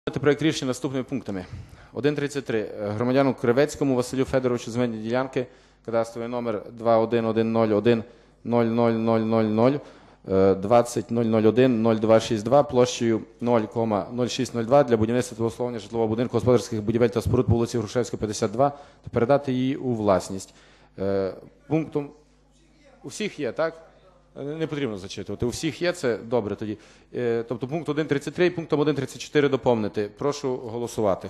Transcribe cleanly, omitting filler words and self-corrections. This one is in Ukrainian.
Проект рішення наступними пунктами. 1.33. Громадяну Кривецькому Василю Федоровичу земельні ділянки, кадастровий номер 21101000000 20.001.0262 площею 0,0602 для будівництва та обслуговування житлового будинку, господарських будівель та споруд по вулиці Грушевського, 52 та передати її у власність. Пунктом... У всіх є, так? Не потрібно зачитувати. У всіх є, це добре тоді. Тобто пункт 1.33 пунктом 1.34 доповнити. Прошу голосувати.